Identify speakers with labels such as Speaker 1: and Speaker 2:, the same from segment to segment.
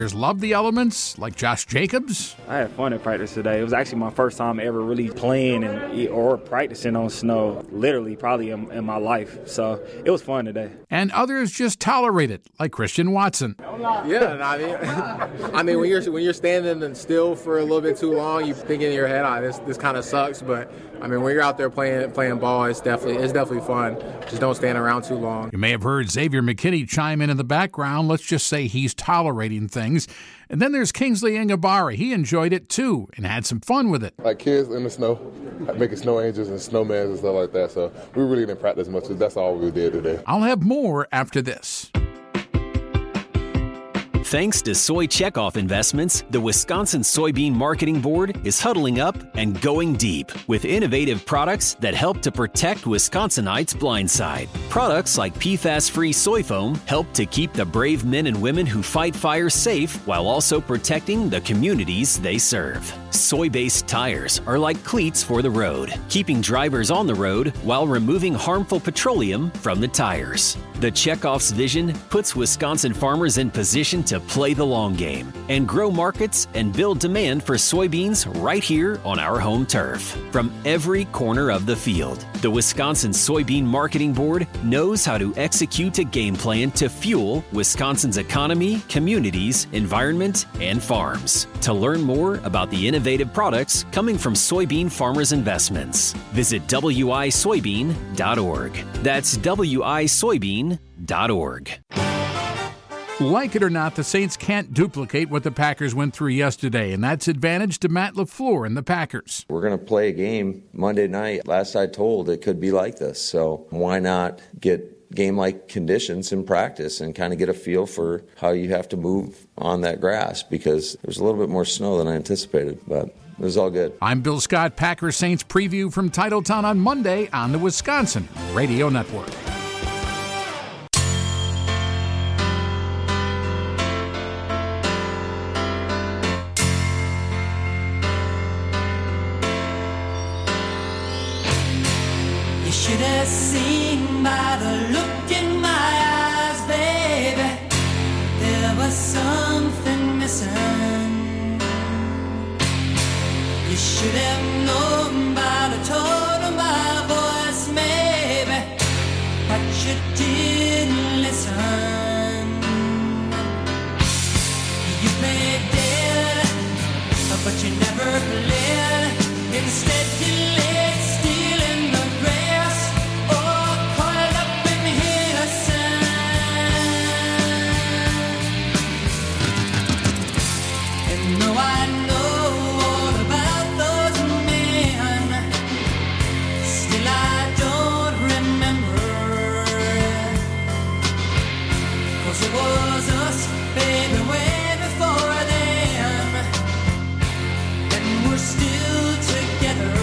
Speaker 1: love the elements, like Josh Jacobs.
Speaker 2: I had fun at practice today. It was actually my first time ever really playing or practicing on snow, literally probably in my life. So it was fun today.
Speaker 1: And others just tolerate it, like Christian Watson.
Speaker 3: Yeah, I mean, when you're standing still for a little bit too long, you think in your head, this kind of sucks. But I mean, when you're out there playing ball, it's definitely fun. Just don't stand around too long.
Speaker 1: You may have heard Xavier McKinney chime in the background. Let's just say he's tolerating things. And then there's Kingsley Ingabari. He enjoyed it too and had some fun with it.
Speaker 4: Like kids in the snow, making snow angels and snowmans and stuff like that. So we really didn't practice much. That's all we did today.
Speaker 1: I'll have more after this.
Speaker 5: Thanks to Soy Checkoff Investments, the Wisconsin Soybean Marketing Board is huddling up and going deep with innovative products that help to protect Wisconsinites' blindside. Products like PFAS-free soy foam help to keep the brave men and women who fight fire safe while also protecting the communities they serve. Soy-based tires are like cleats for the road, keeping drivers on the road while removing harmful petroleum from the tires. The Checkoff's vision puts Wisconsin farmers in position to play the long game and grow markets and build demand for soybeans right here on our home turf. From every corner of the field, the Wisconsin Soybean Marketing Board knows how to execute a game plan to fuel Wisconsin's economy, communities, environment, and farms. To learn more about the innovative products coming from soybean farmers' investments, visit wisoybean.org. That's wisoybean.org.
Speaker 1: Like it or not, the Saints can't duplicate what the Packers went through yesterday, and that's advantage to Matt LaFleur and the Packers.
Speaker 6: We're going to play a game Monday night. Last I told, it could be like this. So why not get game-like conditions in practice and kind of get a feel for how you have to move on that grass, because there's a little bit more snow than I anticipated, but it was all good.
Speaker 1: I'm Bill Scott. Packers Saints preview from Titletown on Monday on the Wisconsin Radio Network.
Speaker 7: You should have seen by the look in my eyes, baby, there was something missing. You should have known by the tone of my voice, maybe, but you didn't listen. You played dead, but you never played. Instead you laid still in the grass, or coiled up in innocence. And though I know all about those men, still I don't remember. 'Cause it was us, baby, way before then, and we're still together.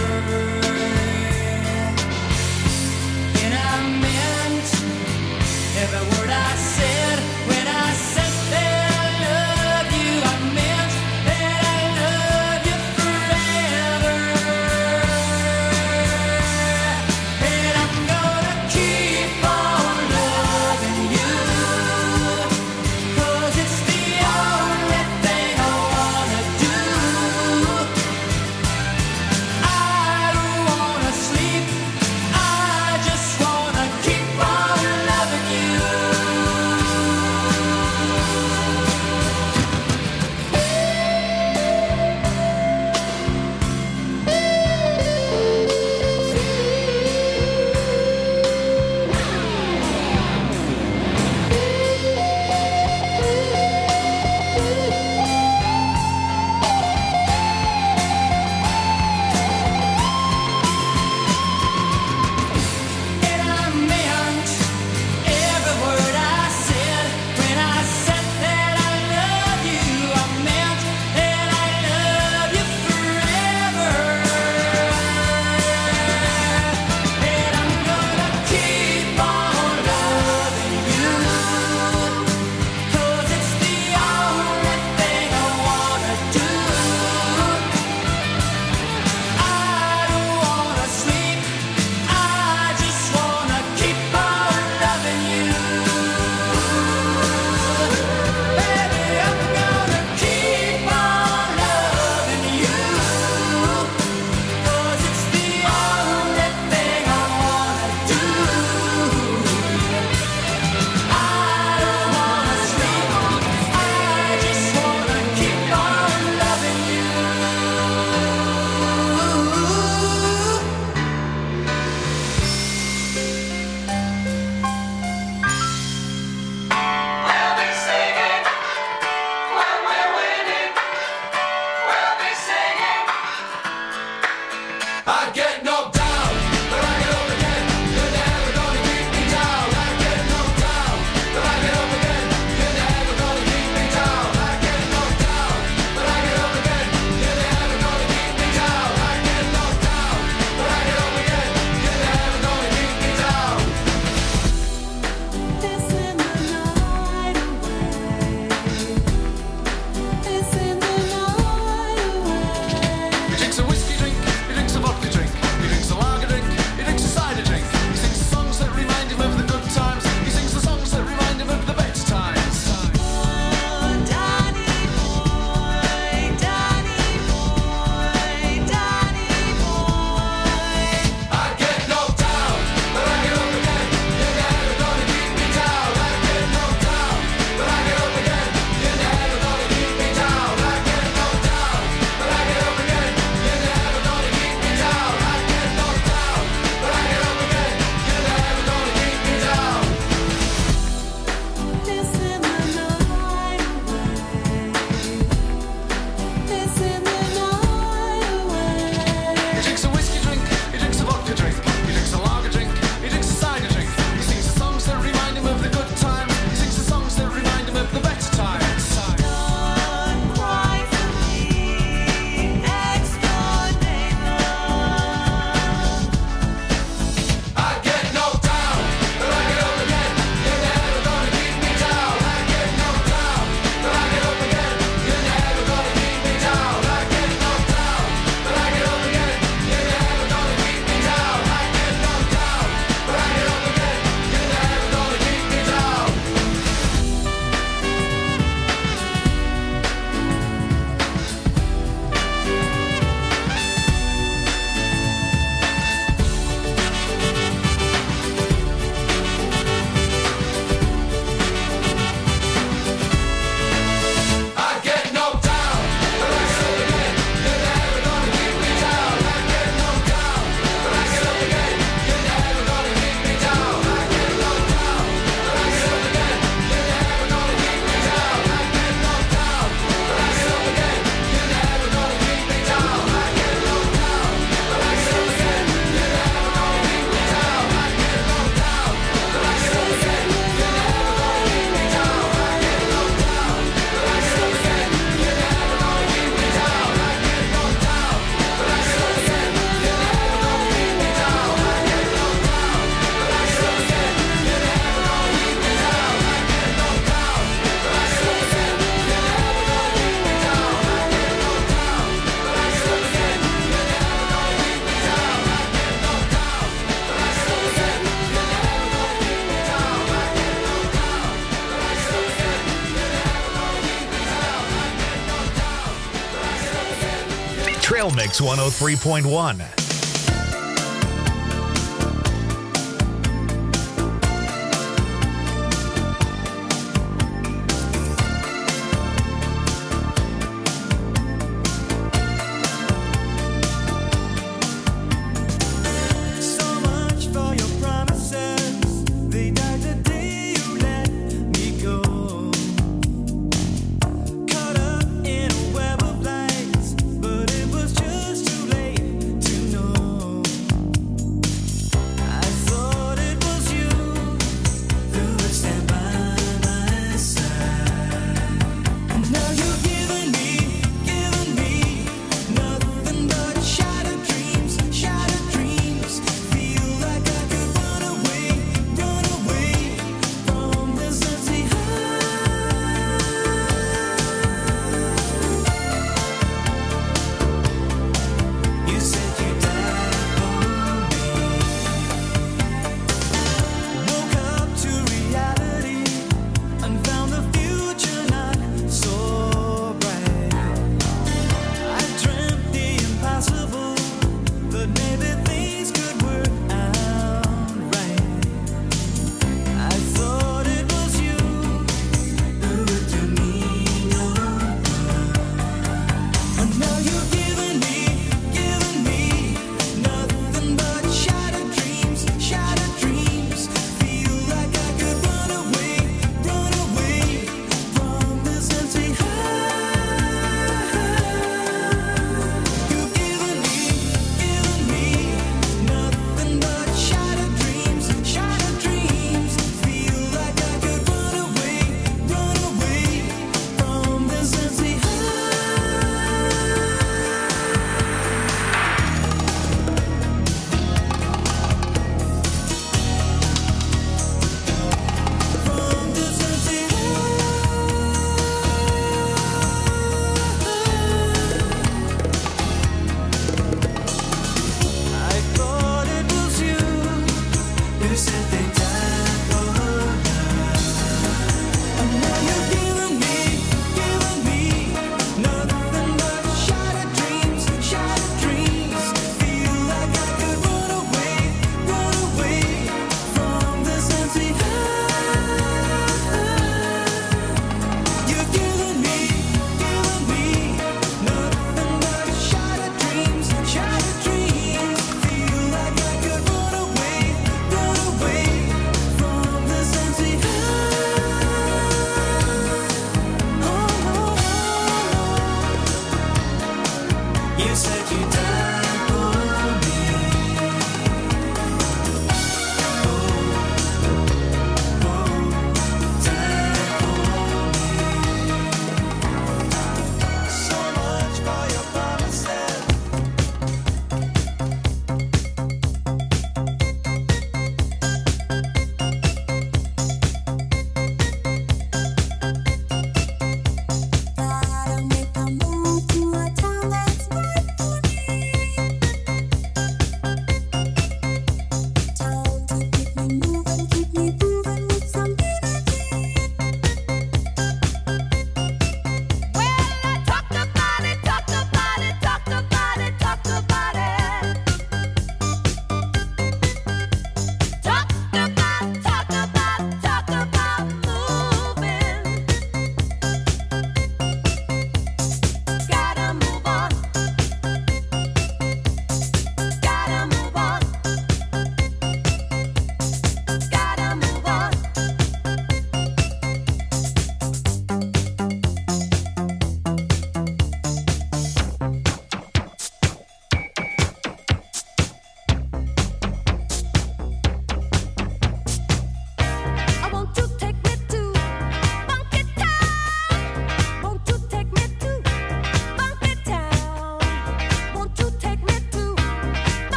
Speaker 8: Trail Mix 103.1.
Speaker 7: Caught up in a web of lights, but it was just too late to know.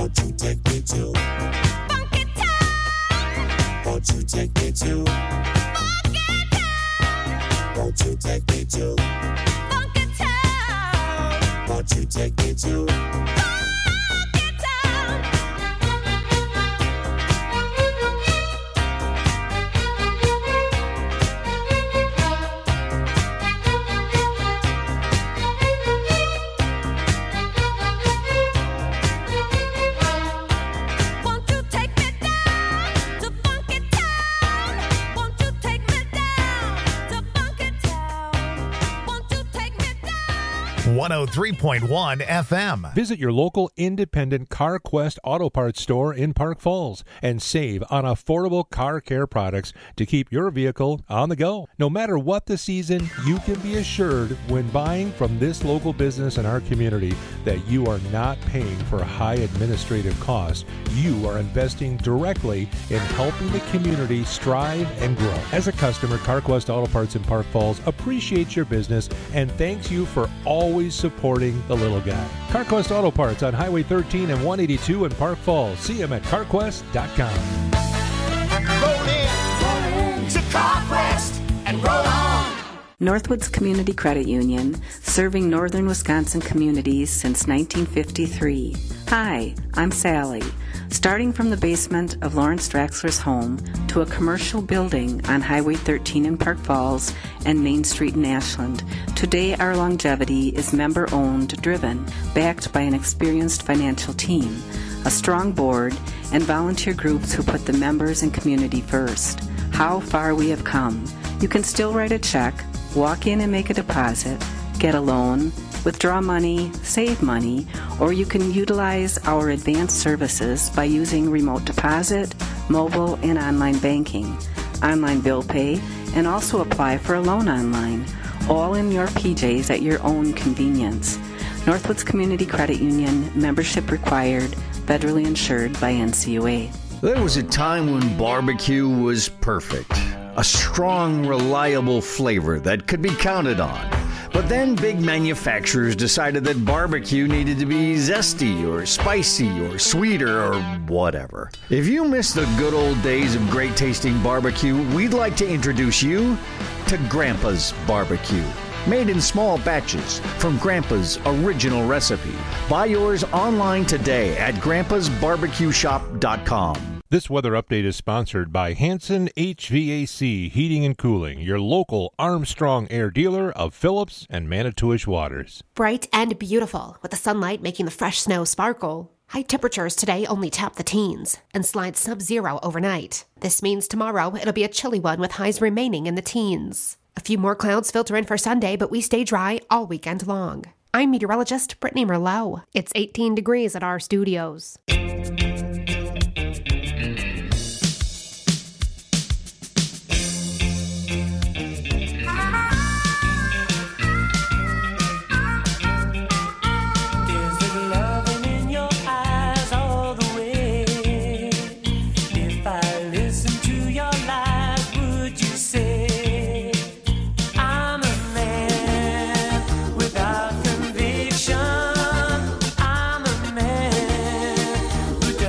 Speaker 7: Won't you take me to Funky Town? Won't you take me to Funky Town? Won't you take me to Funky Town? Won't you take me to Funky Town? Won't you take me down to Funky Town? Won't you take me down to Funky Town? Won't you take me down?
Speaker 8: 103.1 FM.
Speaker 9: Visit your local independent CarQuest Auto Parts store in Park Falls and save on affordable car care products to keep your vehicle on the go. No matter what the season, you can be assured when buying from this local business in our community that you are not paying for high administrative costs. You are investing directly in helping the community strive and grow. As a customer, CarQuest Auto Parts in Park Falls appreciates your business and thanks you for always supporting the little guy. CarQuest Auto Parts on Highway 13 and 182 in Park Falls. See them at carquest.com.
Speaker 7: Roll in to CarQuest and roll on.
Speaker 10: Northwoods Community Credit Union, serving northern Wisconsin communities since 1953. Hi, I'm Sally. Starting from the basement of Lawrence Draxler's home to a commercial building on Highway 13 in Park Falls and Main Street in Ashland, today our longevity is member-owned, driven, backed by an experienced financial team, a strong board, and volunteer groups who put the members and community first. How far we have come. You can still write a check, walk in and make a deposit, get a loan, withdraw money, save money, or you can utilize our advanced services by using remote deposit, mobile, and online banking, online bill pay, and also apply for a loan online, all in your PJs at your own convenience. Northwoods Community Credit Union, membership required, federally insured by NCUA.
Speaker 11: There was a time when barbecue was perfect. A strong, reliable flavor that could be counted on. But then big manufacturers decided that barbecue needed to be zesty or spicy or sweeter or whatever. If you miss the good old days of great tasting barbecue, we'd like to introduce you to Grandpa's Barbecue. Made in small batches from Grandpa's original recipe. Buy yours online today at grandpasbarbecueshop.com.
Speaker 9: This weather update is sponsored by Hanson HVAC Heating and Cooling, your local Armstrong Air dealer of Phillips and Manitowish Waters.
Speaker 12: Bright and beautiful, with the sunlight making the fresh snow sparkle. High temperatures today only tap the teens and slide sub-zero overnight. This means tomorrow it'll be a chilly one with highs remaining in the teens. A few more clouds filter in for Sunday, but we stay dry all weekend long. I'm meteorologist Brittany Merlot. It's 18 degrees at our studios.
Speaker 7: Without conviction, I'm a man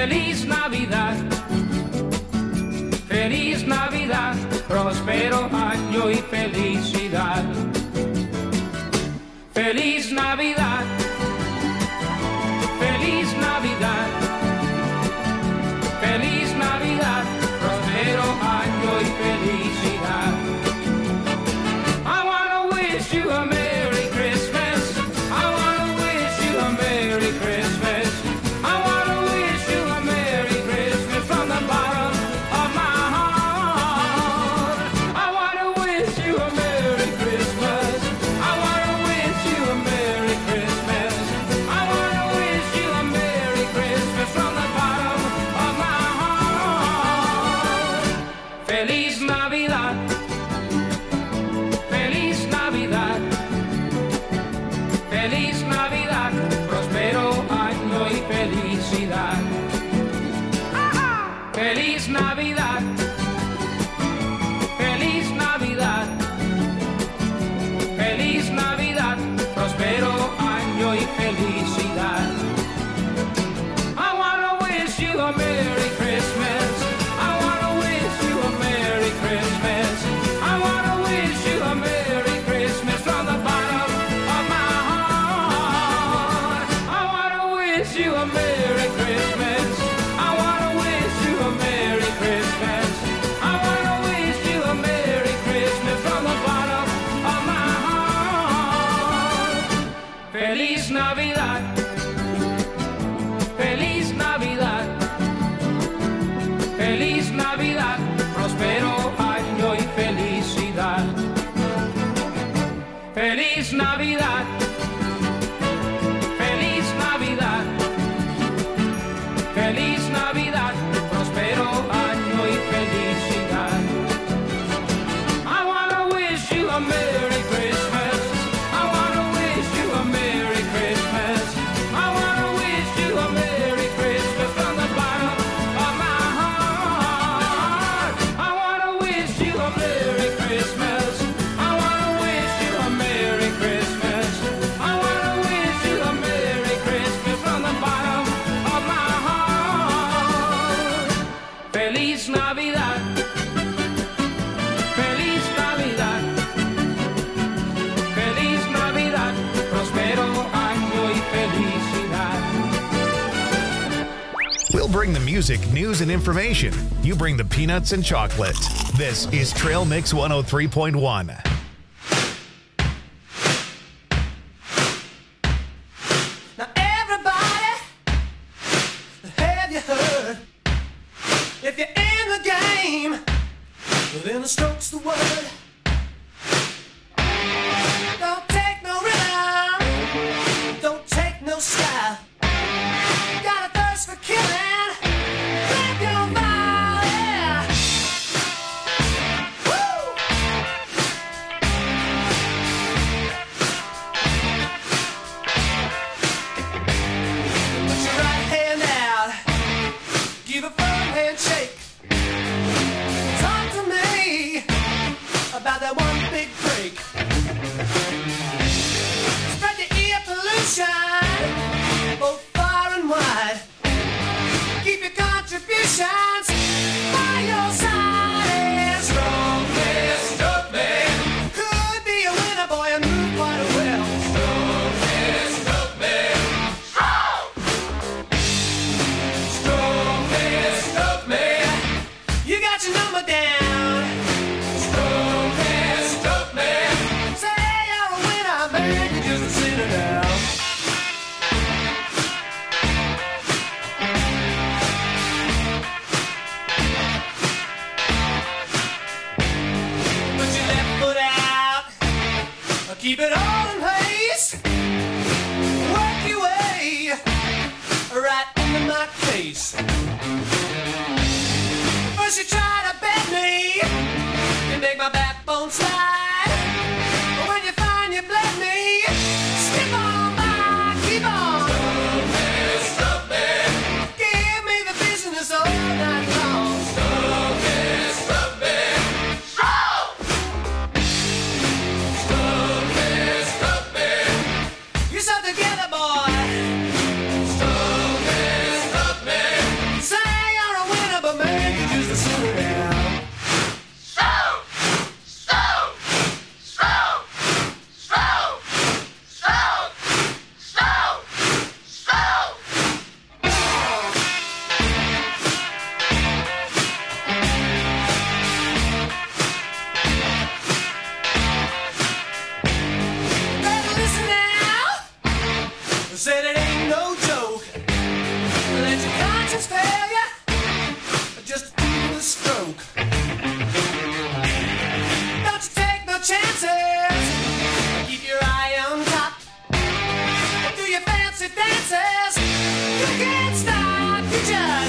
Speaker 13: Feliz Navidad, feliz Navidad, próspero año y felicidad. Feliz Navidad, feliz Navidad, feliz Navidad, próspero año y felicidad. I wanna wish you a Merry Christmas. I wanna wish you a Merry Christmas. I wanna wish you a Merry Christmas from the bottom of my heart. I wanna wish you a Merry Christmas. I wanna wish you a Merry Christmas. I wanna wish you a Merry Christmas from the bottom of my heart. Feliz Navidad. Feliz Navidad. Feliz Navidad. Próspero año y felicidad. Feliz Navidad. Feliz Navidad. Feliz Navidad. Próspero año y felicidad. I wanna wish you a Merry Christmas. I wanna wish you a Merry Christmas. I wanna wish you a Merry Christmas from the bottom of my heart. I wanna wish you a Merry Christmas. I wanna wish you a Merry Christmas. I wanna wish you a Merry Christmas from the bottom of my heart. Feliz Navidad. Feliz Navidad. Feliz Navidad. Próspero año y felicidad. Feliz Navidad. Feliz Navidad. Feliz Navidad. Próspero año y felicidad. I wanna wish you a Merry Christmas. I wanna wish you a Merry Christmas. I wanna wish you a Merry Christmas from the bottom of my heart. I wanna wish you a Merry Christmas. I wanna wish you a Merry Christmas. I wanna wish you a Merry Christmas from the bottom of my heart. Feliz Navidad. Feliz Navidad. Feliz Navidad. Próspero año y felicidad.
Speaker 8: We'll bring the music, news, and information. You bring the peanuts and chocolate. This is Trail Mix 103.1.
Speaker 7: Now everybody, have you heard? If you're in the game, then the stroke's the word. Don't take no rhythm, don't take no style. Got a thirst for killing, grab your vial, yeah. Woo! Put your right hand out, give a firm handshake. Talk to me about that one big break. Spread the ear pollution, both far and wide. Keep your contributions by your side. And strongest of men could be a winner, boy, and move quite well. Strongest of men. Strongest of men. You got your number down. Strongest of men. Say you're a winner, man, you're just a sinner now. Put your left foot out. Keep it all in place. Work your way right into my face. First you try to bend me, you make my backbone slide. But when you find you bled me, skip on by, keep on. Stop it. Give me the business all night long. Stop it. Stop it. Stop it. Stop it. You're so together, boy. Stop it. Stop it.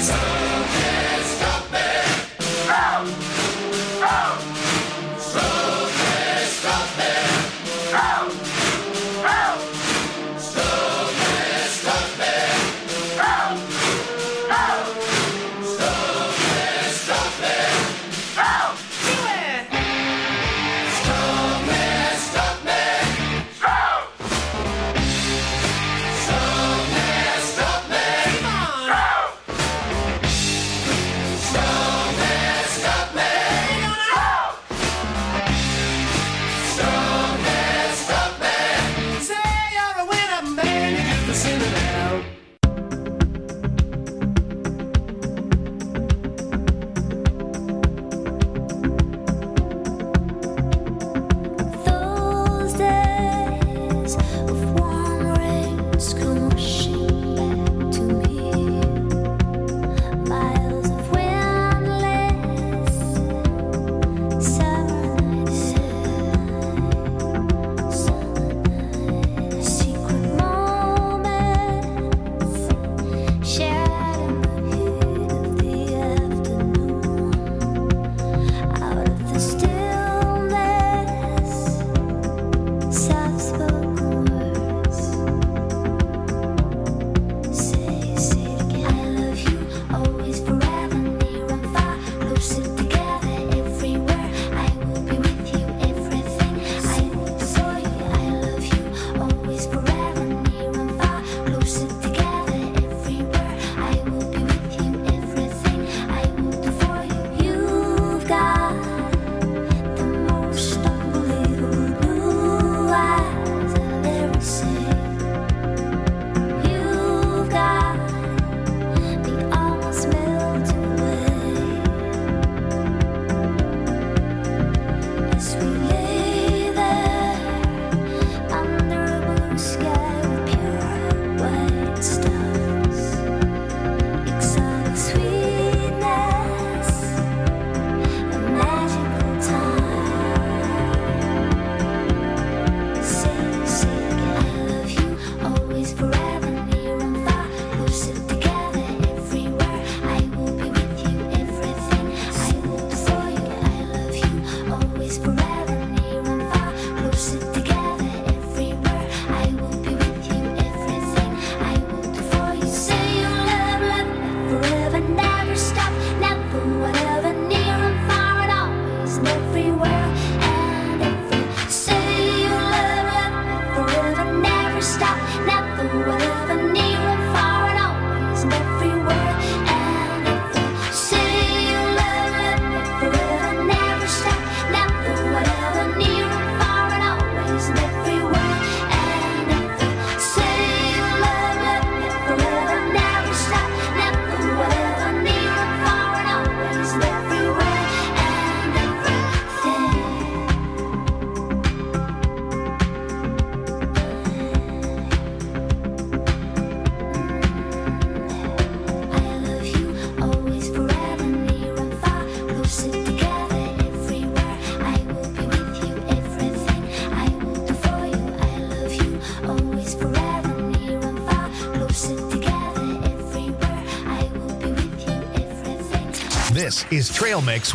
Speaker 8: This is Trail Mix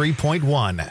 Speaker 8: 103.1.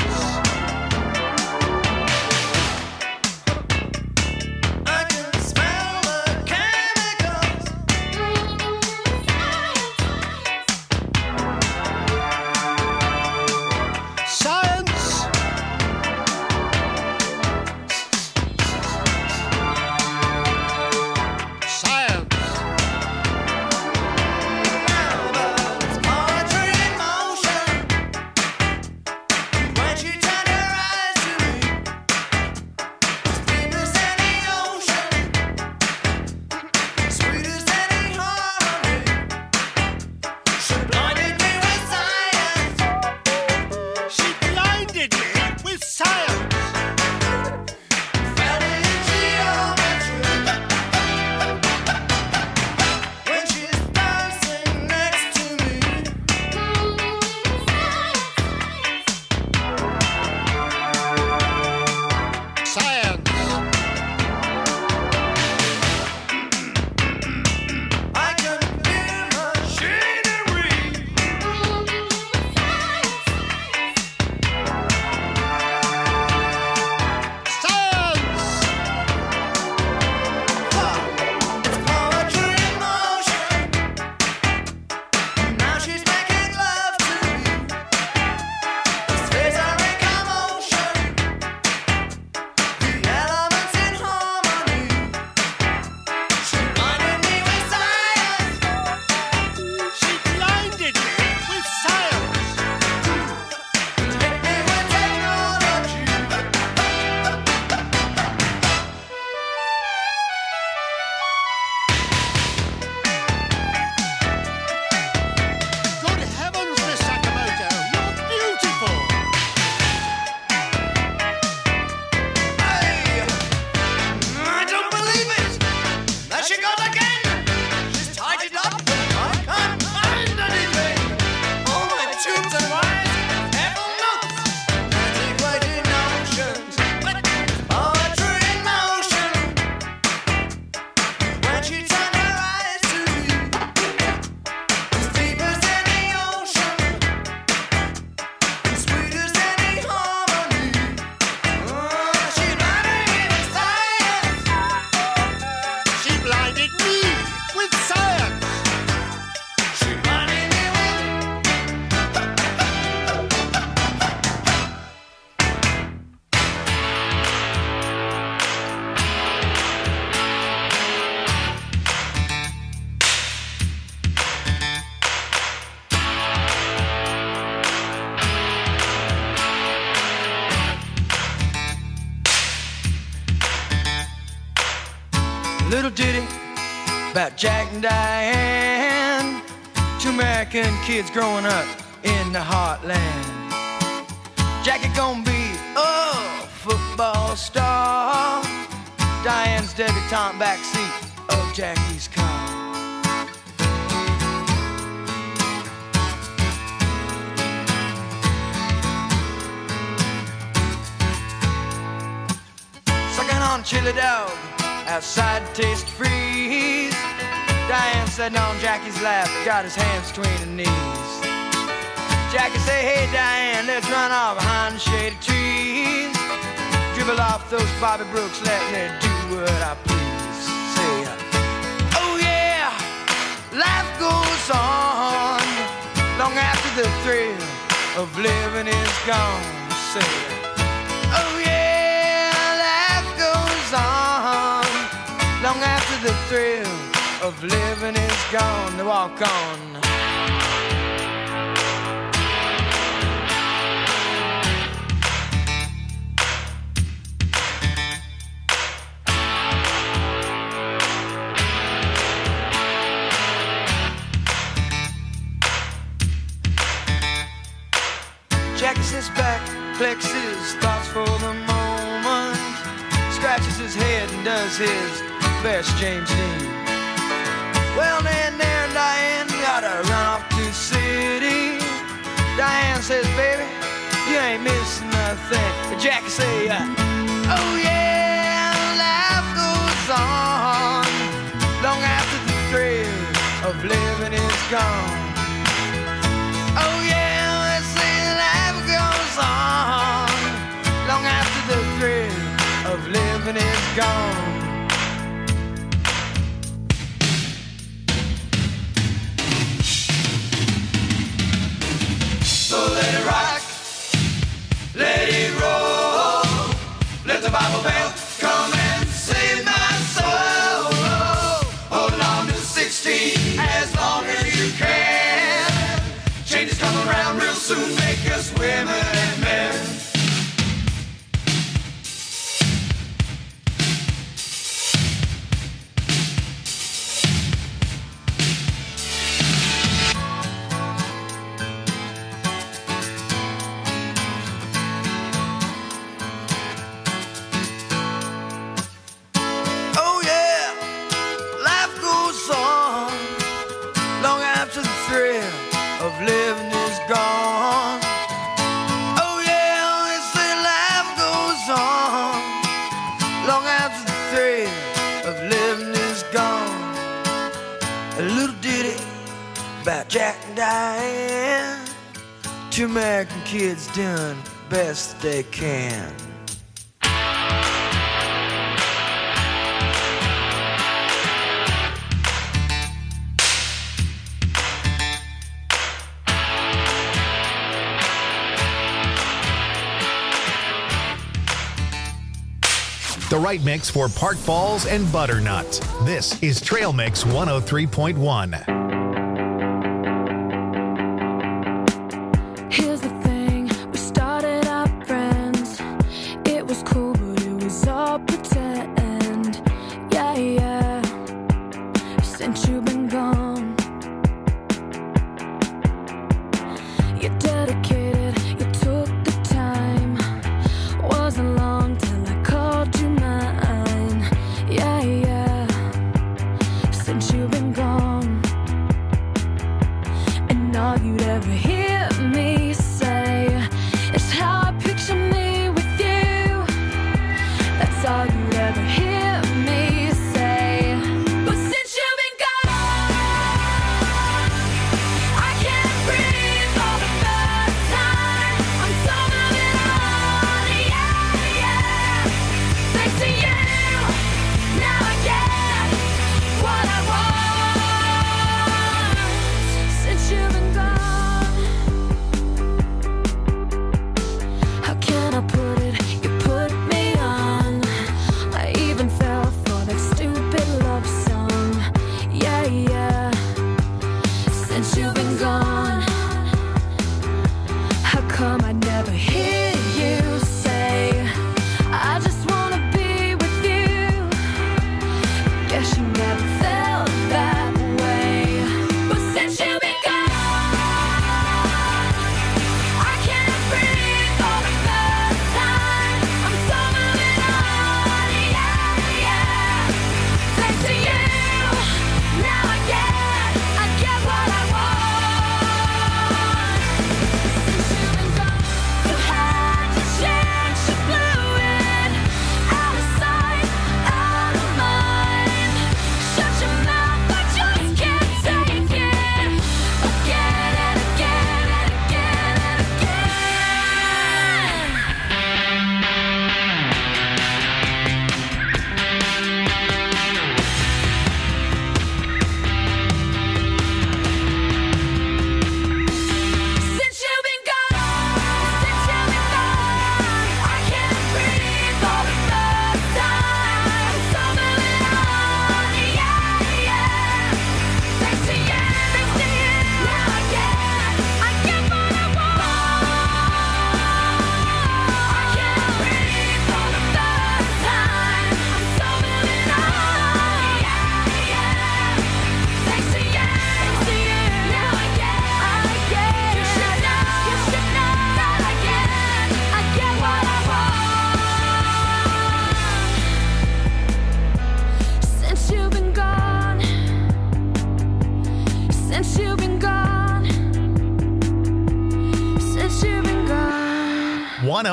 Speaker 7: I can smell she goes again. She's tied it up, I can't find anything. All my tubes and wires, pebble notes, antiquated notions, poetry in motion. When she turned her eyes to you, as deep as any ocean, as sweet as any harmony. She's running in science. She blinded me with science. She blinded me with.
Speaker 14: Little ditty about Jack and Diane, two American kids growing up in the heartland. Jackie gonna be a football star, Diane's debutante backseat of Jackie's car. Sucking on chili dog outside to taste freeze. Diane sitting on Jackie's lap, got his hands between her knees. Jackie say, hey Diane, let's run off behind the shady trees. Dribble off those Bobby Brooks, let me do what I please. Say, oh yeah, life goes on long after the thrill of living is gone. Say, oh yeah, life goes on long after the thrill of living is gone. They walk on. Jackie sits back, collects his thoughts for the moment, scratches his head and does his best James Dean. Well, then there and Diane gotta run off to the city. Diane says, baby, you ain't missing nothing. But Jackie say, oh yeah, life goes on long after the thrill of living is gone. Oh yeah, let's say life goes on long after the thrill of living is gone. So let it rock, let it roll, let the Bible belt come and save my soul. Hold on to 16 as long as you can. Changes come around real soon, make us women and men. Oh yeah, life goes on long after the thrill of living is gone. Oh yeah, they say life goes on long after the thrill of living is gone. A little ditty about Jack and Diane, two American kids doing best they can.
Speaker 8: The right mix for Park Falls and Butternut. This is Trail Mix 103.1.
Speaker 15: Here's the thing, we started out friends. It was cool, but it was all pretend. Yeah, yeah. Since you've been gone, you're dedicated, you took the time. Wasn't long till I called you mine. Yeah, yeah.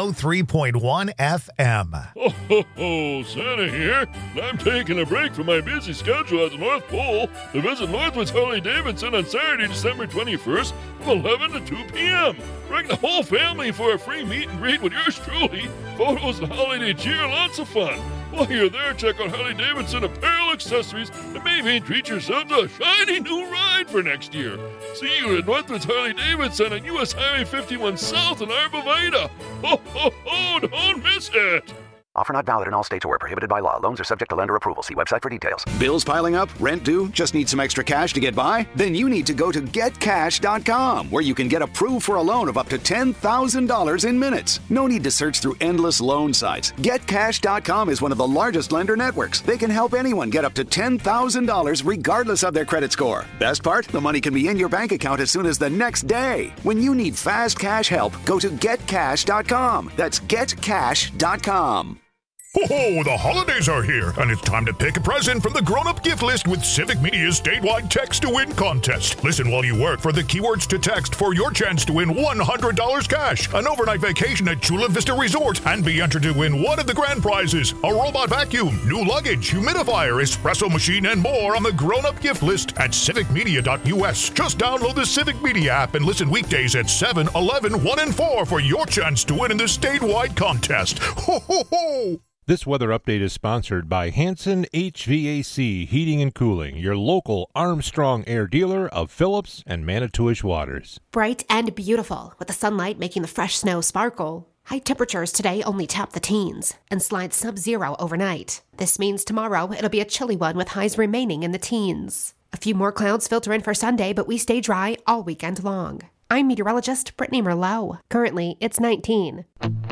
Speaker 8: 103.1 FM.
Speaker 16: Oh, ho, ho, Santa here, and I'm taking a break from my busy schedule at the North Pole to visit Northwoods Harley-Davidson on Saturday, December 21st from 11 to 2 p.m. Bring the whole family for a free meet and greet with yours truly, photos and holiday cheer, lots of fun. While you're there, check out Harley-Davidson apparel, accessories, and maybe treat yourself to a shiny new ride for next year. See you at Northwoods Harley-Davidson on U.S. Highway 51 South in Arborvita. Ho, ho, ho, don't miss it.
Speaker 17: Offer not valid in all states or where prohibited by law. Loans are subject to lender approval. See website for details.
Speaker 18: Bills piling up? Rent due? Just need some extra cash to get by? Then you need to go to GetCash.com, where you can get approved for a loan of up to $10,000 in minutes. No need to search through endless loan sites. GetCash.com is one of the largest lender networks. They can help anyone get up to $10,000 regardless of their credit score. Best part? The money can be in your bank account as soon as the next day. When you need fast cash help, go to GetCash.com. That's GetCash.com.
Speaker 19: Oh, the holidays are here, and it's time to pick a present from the grown-up gift list with Civic Media's statewide text-to-win contest. Listen while you work for the keywords to text for your chance to win $100 cash, an overnight vacation at Chula Vista Resort, and be entered to win one of the grand prizes, a robot vacuum, new luggage, humidifier, espresso machine, and more on the grown-up gift list at civicmedia.us. Just download the Civic Media app and listen weekdays at 7, 11, 1, and 4 for your chance to win in the statewide contest. Ho, ho, ho!
Speaker 9: This weather update is sponsored by Hanson HVAC Heating and Cooling, your local Armstrong Air dealer of Phillips and Manitowish waters.
Speaker 12: Bright and beautiful, with the sunlight making the fresh snow sparkle. High temperatures today only tap the teens and slide sub-zero overnight. This means tomorrow it'll be a chilly one with highs remaining in the teens. A few more clouds filter in for Sunday, but we stay dry all weekend long. I'm meteorologist Brittany Merlot. Currently, it's 19.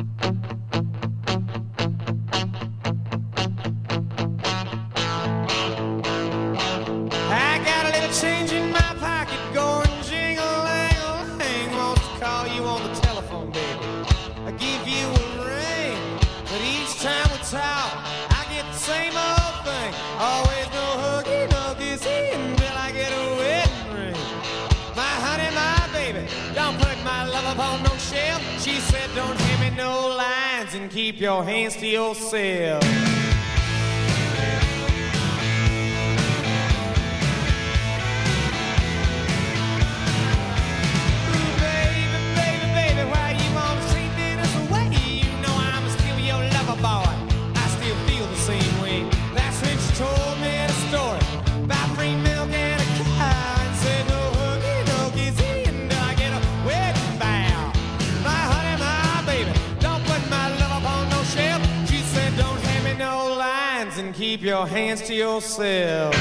Speaker 20: Change in my pocket, going jingle-lang-a-lang. Wants to call you on the telephone, baby. I give you a ring, but each time we talk, I get the same old thing. Always no huggy, no kissy until I get a wedding ring. My honey, my baby, don't put my love up on no shelf. She said, don't give me no lines and keep your hands to yourself. Keep your hands to yourself.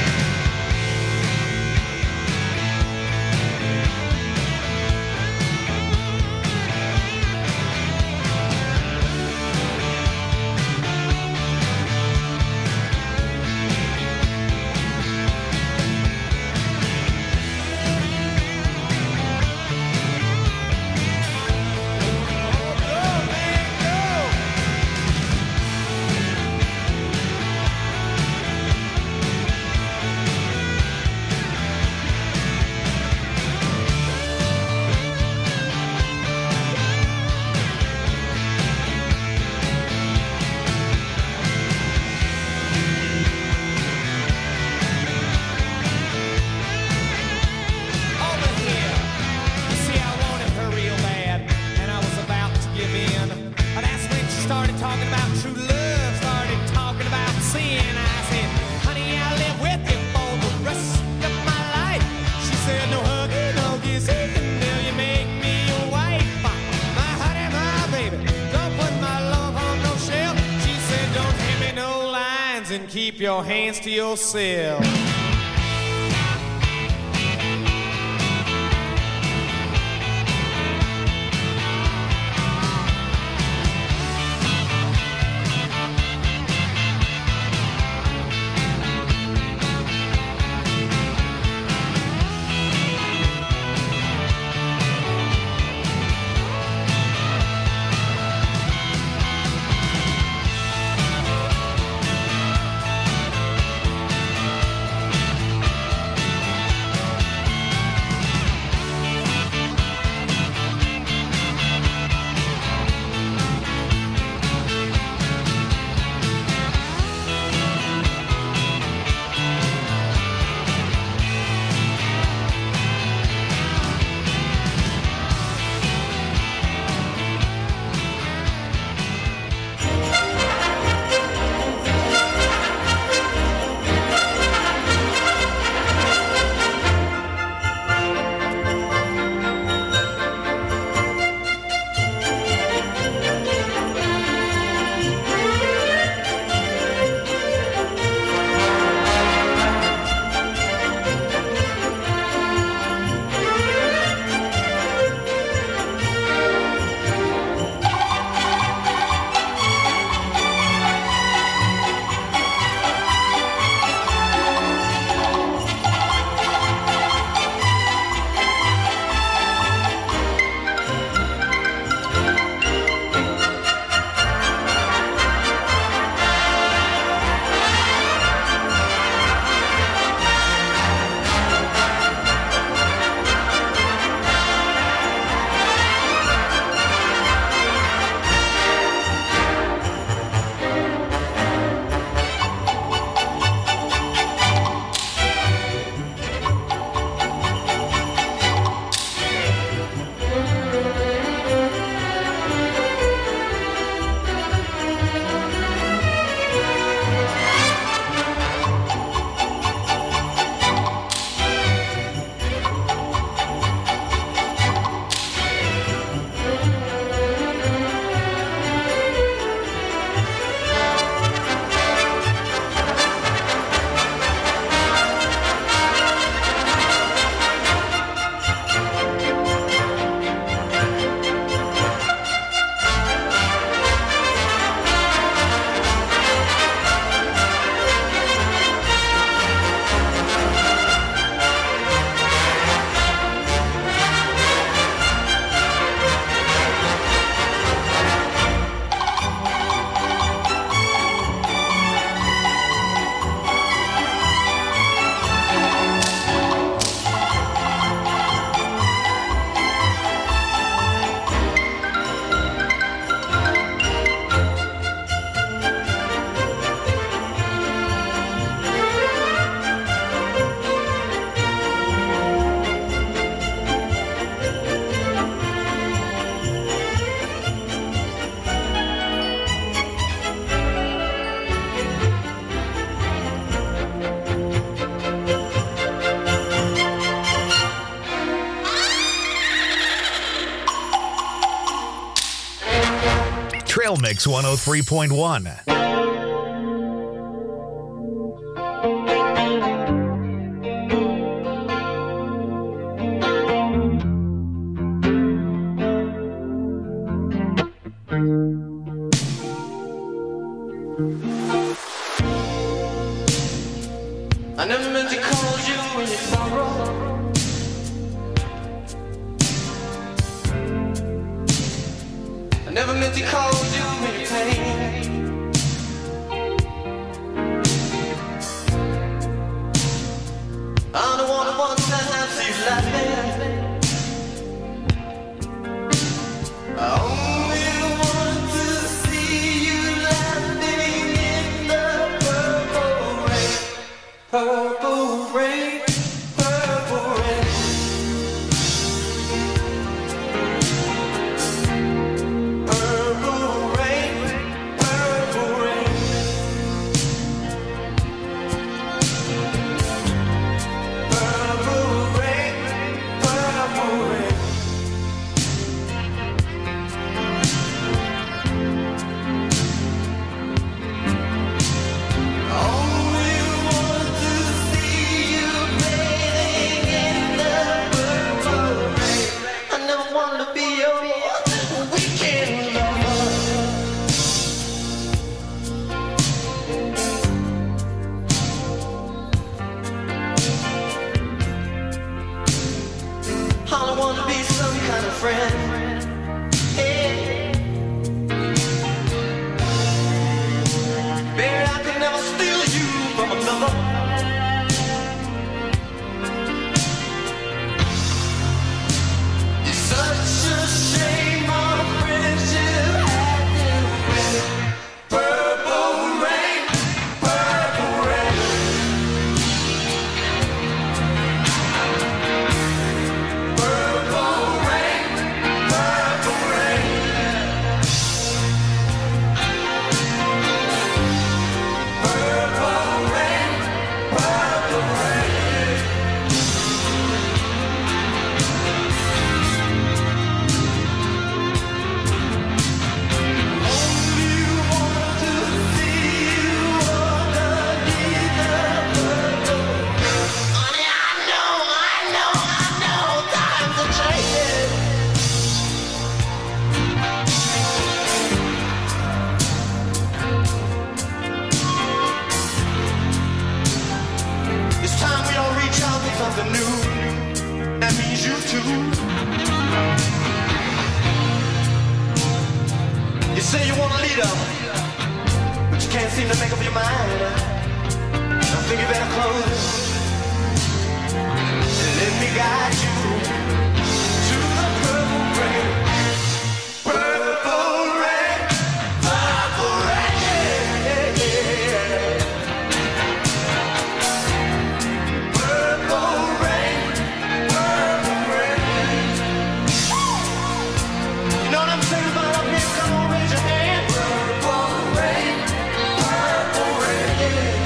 Speaker 20: Keep your hands to yourself.
Speaker 8: Trail Mix 103.1.
Speaker 14: I never meant to call you in your sorrow. I never meant to call you in your pain. I'm the one who wants to have you laughing. I only want to see you laughing in the purple rain. Purple rain, purple rain. Purple rain, purple rain. Purple rain, purple rain. Only want to see you bathing in the purple rain. I never wanted to be your weekend lover. I want to be some kind of friend. Hey. Baby, I could never steal you from another. It's such a shame our friendship had to end. Purple rain, purple rain. Purple rain, purple rain. Purple rain, purple rain. Only want to see you underneath the purple rain. Honey, I know, times are changing. It's time we all reach out for something new. That means you too. You say you want a leader, but you can't seem to make up your mind. I think you better close and let me guide you to the purple rain. Purple rain, purple rain. Purple rain, purple rain. You know what I'm saying about up here? Come on, raise your hand. Purple rain, purple rain.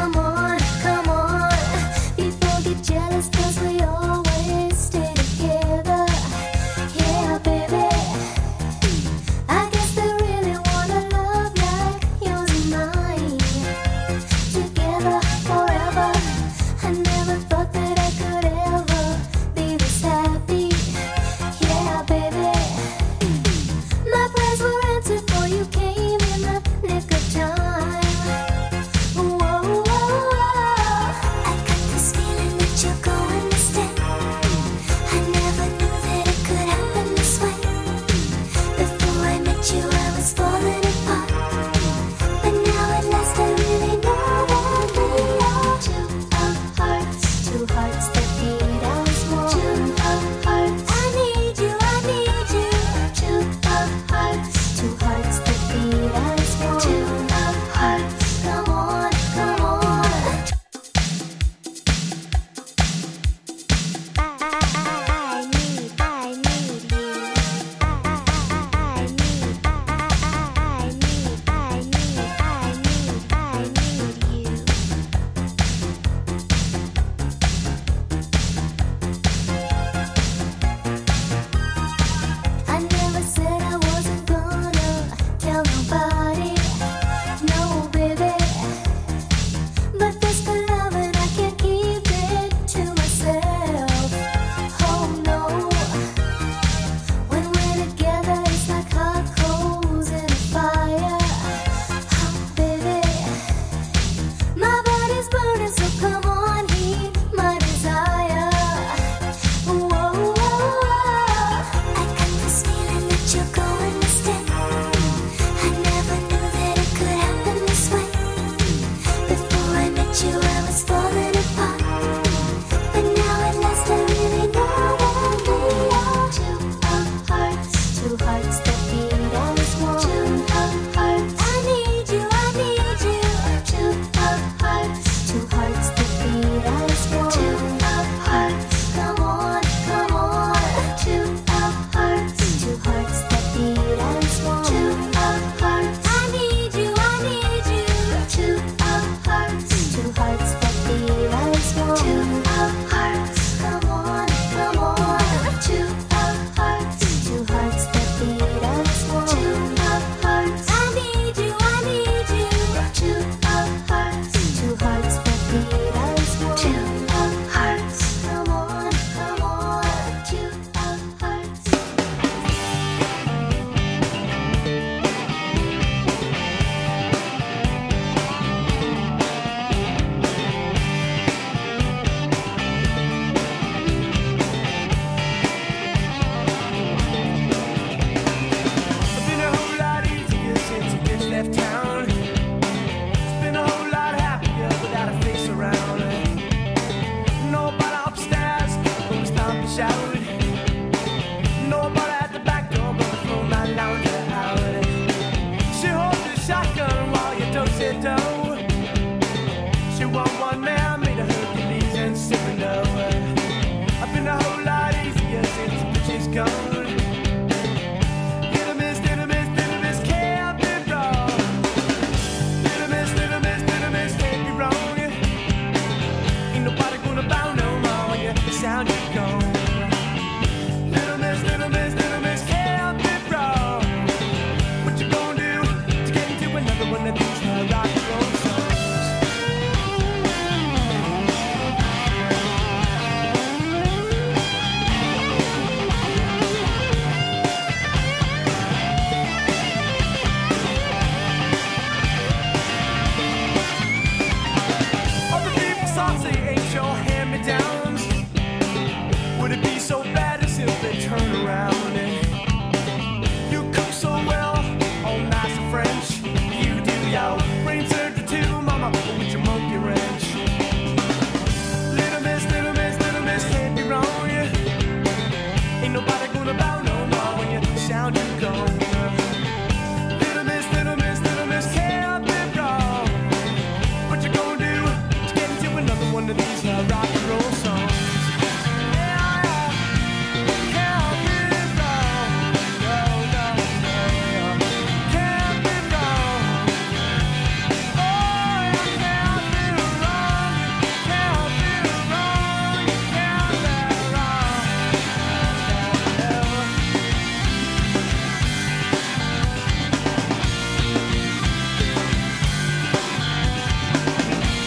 Speaker 15: Jealous 'cause we always stay together.
Speaker 7: need us more. Two of hearts. Come on, come on. I never said I wasn't gonna tell nobody.